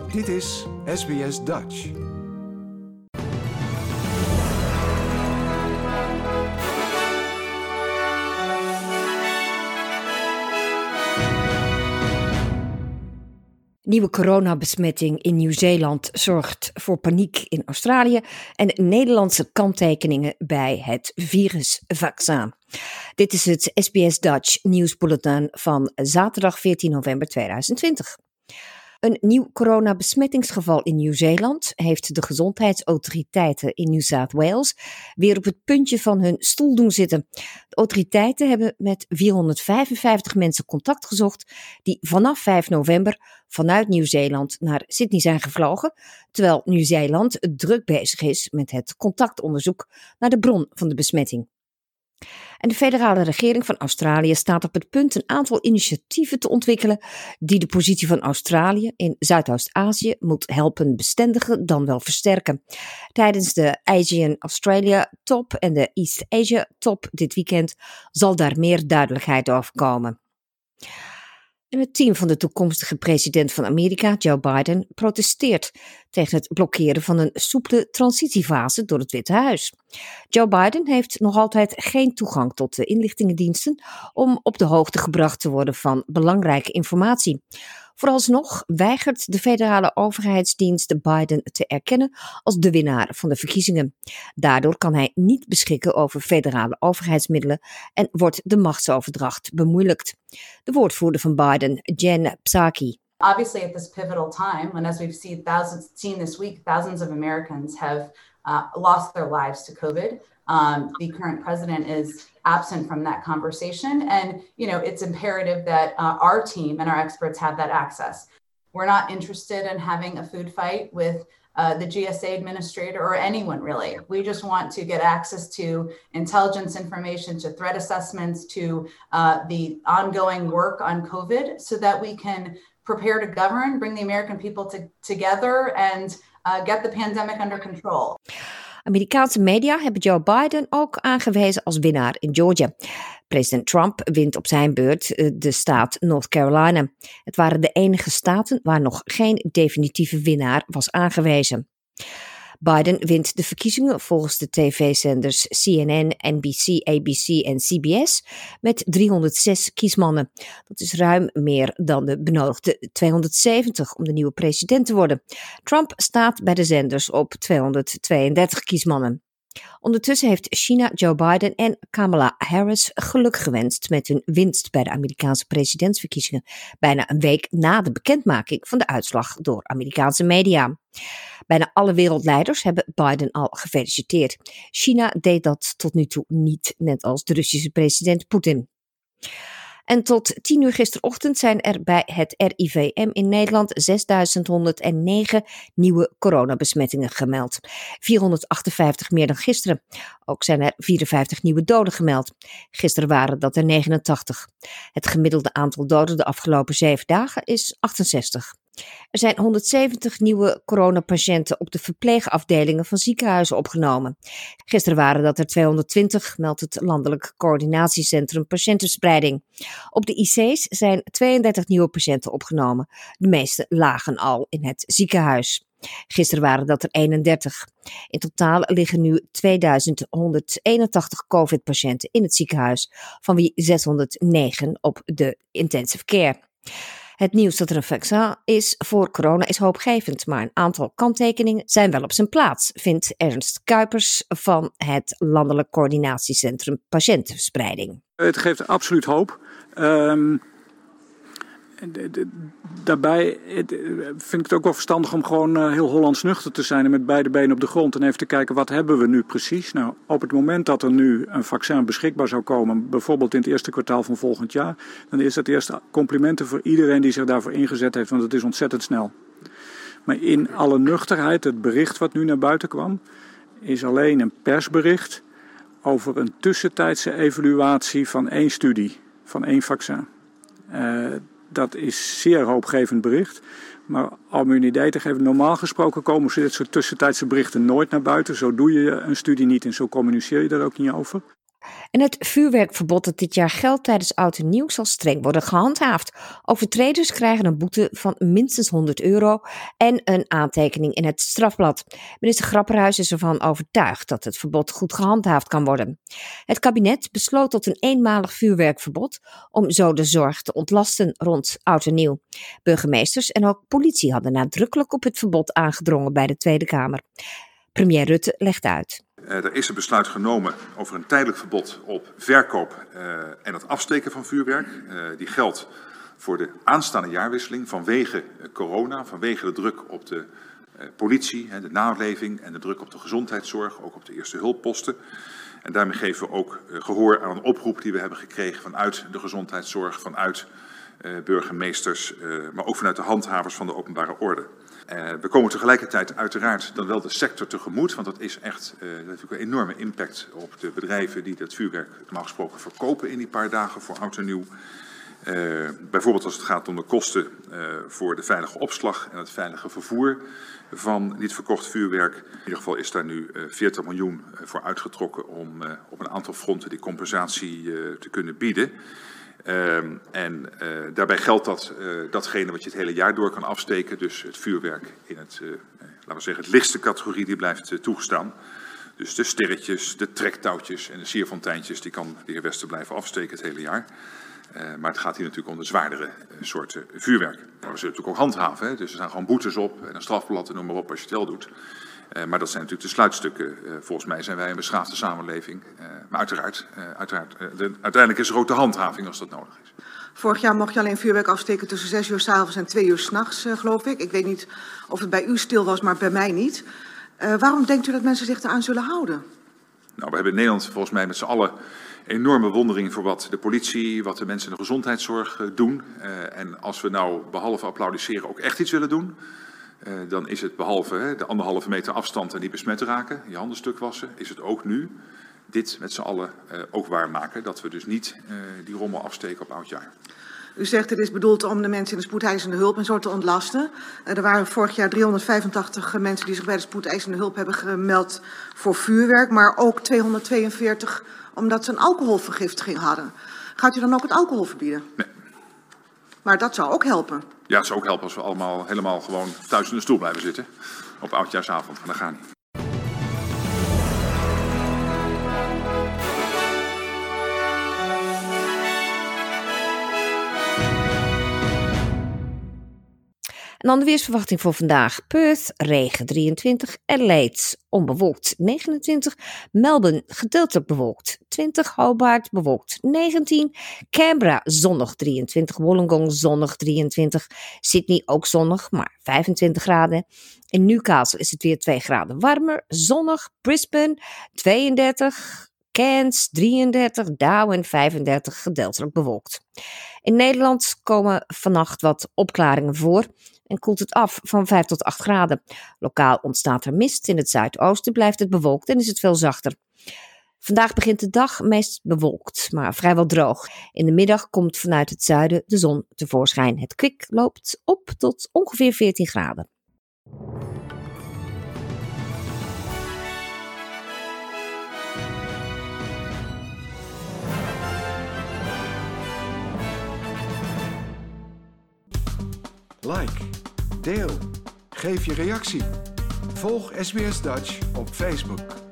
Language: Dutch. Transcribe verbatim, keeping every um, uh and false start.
Dit is S B S Dutch. Nieuwe coronabesmetting in Nieuw-Zeeland zorgt voor paniek in Australië en Nederlandse kanttekeningen bij het virusvaccin. Dit is het S B S Dutch nieuwsbulletin van zaterdag veertien november tweeduizend twintig. Een nieuw coronabesmettingsgeval in Nieuw-Zeeland heeft de gezondheidsautoriteiten in New South Wales weer op het puntje van hun stoel doen zitten. De autoriteiten hebben met vierhonderdvijfenvijftig mensen contact gezocht die vanaf vijf november vanuit Nieuw-Zeeland naar Sydney zijn gevlogen, terwijl Nieuw-Zeeland druk bezig is met het contactonderzoek naar de bron van de besmetting. En de federale regering van Australië staat op het punt een aantal initiatieven te ontwikkelen die de positie van Australië in Zuidoost-Azië moet helpen bestendigen dan wel versterken. Tijdens de ASEAN Australia Top en de East Asia Top dit weekend zal daar meer duidelijkheid over komen. En het team van de toekomstige president van Amerika, Joe Biden, protesteert tegen het blokkeren van een soepele transitiefase door het Witte Huis. Joe Biden heeft nog altijd geen toegang tot de inlichtingendiensten om op de hoogte gebracht te worden van belangrijke informatie. Vooralsnog weigert de federale overheidsdienst Biden te erkennen als de winnaar van de verkiezingen. Daardoor kan hij niet beschikken over federale overheidsmiddelen en wordt de machtsoverdracht bemoeilijkt. De woordvoerder van Biden, Jen Psaki. Obviously, at this pivotal time, and as we've seen, thousands, seen this week, thousands of Americans have uh, lost their lives to COVID. Um, the current president is absent from that conversation, and you know it's imperative that uh, our team and our experts have that access. We're not interested in having a food fight with uh, the G S A administrator or anyone really. We just want to get access to intelligence information, to threat assessments, to uh, the ongoing work on COVID, so that we can prepare to govern, bring the American people to, together and uh, get the pandemic under control. Amerikaanse media hebben Joe Biden ook aangewezen als winnaar in Georgia. President Trump wint op zijn beurt de staat North Carolina. Het waren de enige staten waar nog geen definitieve winnaar was aangewezen. Biden wint de verkiezingen volgens de tv-zenders C N N, N B C, A B C en C B S met driehonderdzes kiesmannen. Dat is ruim meer dan de benodigde tweehonderdzeventig om de nieuwe president te worden. Trump staat bij de zenders op tweehonderdtweeëndertig kiesmannen. Ondertussen heeft China Joe Biden en Kamala Harris geluk gewenst met hun winst bij de Amerikaanse presidentsverkiezingen, bijna een week na de bekendmaking van de uitslag door Amerikaanse media. Bijna alle wereldleiders hebben Biden al gefeliciteerd. China deed dat tot nu toe niet, net als de Russische president Poetin. En tot tien uur gisterochtend zijn er bij het R I V M in Nederland zesduizend honderdnegen nieuwe coronabesmettingen gemeld. vierhonderdachtenvijftig meer dan gisteren. Ook zijn er vierenvijftig nieuwe doden gemeld. Gisteren waren dat er negenentachtig. Het gemiddelde aantal doden de afgelopen zeven dagen is achtenzestig. Er zijn honderdzeventig nieuwe coronapatiënten op de verpleegafdelingen van ziekenhuizen opgenomen. Gisteren waren dat er tweehonderdtwintig, meldt het Landelijk Coördinatiecentrum Patiëntenspreiding. Op de I C's zijn tweeëndertig nieuwe patiënten opgenomen. De meeste lagen al in het ziekenhuis. Gisteren waren dat er eenendertig. In totaal liggen nu tweeduizend honderdeenentachtig COVID-patiënten in het ziekenhuis, van wie zeshonderdnegen op de intensive care. Het nieuws dat er een vaccin is voor corona is hoopgevend, maar een aantal kanttekeningen zijn wel op zijn plaats, vindt Ernst Kuipers van het Landelijk Coördinatiecentrum Patiëntenspreiding. Het geeft absoluut hoop. Um, de, de, daarbij het, vind ik het ook wel verstandig om gewoon uh, heel Hollands nuchter te zijn en met beide benen op de grond en even te kijken wat hebben we nu precies. Nou, op het moment dat er nu een vaccin beschikbaar zou komen, bijvoorbeeld in het eerste kwartaal van volgend jaar, dan is dat eerst complimenten voor iedereen die zich daarvoor ingezet heeft, want het is ontzettend snel. Maar in alle nuchterheid, het bericht wat nu naar buiten kwam, is alleen een persbericht over een tussentijdse evaluatie van één studie, van één vaccin. Uh, dat is zeer hoopgevend bericht. Maar om u een idee te geven, normaal gesproken komen dit soort tussentijdse berichten nooit naar buiten. Zo doe je een studie niet en zo communiceer je daar ook niet over. En het vuurwerkverbod dat dit jaar geldt tijdens Oud en Nieuw zal streng worden gehandhaafd. Overtreders krijgen een boete van minstens honderd euro en een aantekening in het strafblad. Minister Grapperhaus is ervan overtuigd dat het verbod goed gehandhaafd kan worden. Het kabinet besloot tot een eenmalig vuurwerkverbod om zo de zorg te ontlasten rond Oud en Nieuw. Burgemeesters en ook politie hadden nadrukkelijk op het verbod aangedrongen bij de Tweede Kamer. Premier Rutte legt uit. Uh, er is een besluit genomen over een tijdelijk verbod op verkoop uh, en het afsteken van vuurwerk. Uh, die geldt voor de aanstaande jaarwisseling vanwege uh, corona, vanwege de druk op de uh, politie, hè, de naleving en de druk op de gezondheidszorg, ook op de eerste hulpposten. En daarmee geven we ook uh, gehoor aan een oproep die we hebben gekregen vanuit de gezondheidszorg, vanuit uh, burgemeesters, uh, maar ook vanuit de handhavers van de openbare orde. Uh, we komen tegelijkertijd uiteraard dan wel de sector tegemoet, want dat is echt uh, dat heeft natuurlijk een enorme impact op de bedrijven die dat vuurwerk normaal gesproken verkopen in die paar dagen voor Oud en Nieuw. Uh, bijvoorbeeld als het gaat om de kosten uh, voor de veilige opslag en het veilige vervoer van niet verkocht vuurwerk. In ieder geval is daar nu uh, veertig miljoen voor uitgetrokken om uh, op een aantal fronten die compensatie uh, te kunnen bieden. Uh, en uh, daarbij geldt dat uh, datgene wat je het hele jaar door kan afsteken, dus het vuurwerk in het, uh, laten we zeggen, het lichtste categorie, die blijft uh, toegestaan. Dus de sterretjes, de trektouwtjes en de sierfonteintjes, die kan de heer Wester blijven afsteken het hele jaar. Uh, maar het gaat hier natuurlijk om de zwaardere uh, soorten vuurwerk. Maar we zullen natuurlijk ook handhaven, hè? Dus er staan gewoon boetes op en een strafblad en noem maar op als je het wel doet. Uh, maar dat zijn natuurlijk de sluitstukken. Uh, volgens mij zijn wij een beschaafde samenleving. Uh, maar uiteraard, uh, uiteraard uh, de, uiteindelijk is er ook de handhaving als dat nodig is. Vorig jaar mocht je alleen vuurwerk afsteken tussen zes uur 's avonds en twee uur 's nachts, uh, geloof ik. Ik weet niet of het bij u stil was, maar bij mij niet. Uh, waarom denkt u dat mensen zich eraan zullen houden? Nou, we hebben in Nederland volgens mij met z'n allen enorme bewondering voor wat de politie, wat de mensen in de gezondheidszorg uh, doen. Uh, en als we nou behalve applaudisseren ook echt iets willen doen, Uh, dan is het behalve hè, de anderhalve meter afstand en niet besmet raken, je handen stuk wassen, is het ook nu dit met z'n allen uh, ook waarmaken. Dat we dus niet uh, die rommel afsteken op oudjaar. U zegt het is bedoeld om de mensen in de spoedeisende hulp en zo te ontlasten. Uh, er waren vorig jaar driehonderdvijfentachtig mensen die zich bij de spoedeisende hulp hebben gemeld voor vuurwerk, maar ook tweehonderdtweeënveertig omdat ze een alcoholvergiftiging hadden. Gaat u dan ook het alcohol verbieden? Nee. Maar dat zou ook helpen. Ja, het zou ook helpen als we allemaal helemaal gewoon thuis in de stoel blijven zitten. Op oudjaarsavond, maar dat gaat niet. En dan de weersverwachting voor vandaag. Perth, regen drieëntwintig. Adelaide, onbewolkt negenentwintig. Melbourne, gedeeltelijk bewolkt twintig. Hobart, bewolkt negentien. Canberra, zonnig drieëntwintig. Wollongong, zonnig drieëntwintig. Sydney, ook zonnig, maar vijfentwintig graden. In Newcastle is het weer twee graden warmer. Zonnig. Brisbane, tweeëndertig. Cairns, drieëndertig. Darwin, vijfendertig. Gedeeltelijk bewolkt. In Nederland komen vannacht wat opklaringen voor en koelt het af van vijf tot acht graden. Lokaal ontstaat er mist. In het zuidoosten blijft het bewolkt en is het veel zachter. Vandaag begint de dag meest bewolkt, maar vrijwel droog. In de middag komt vanuit het zuiden de zon tevoorschijn. Het kwik loopt op tot ongeveer veertien graden. Like, deel, geef je reactie. Volg S B S Dutch op Facebook.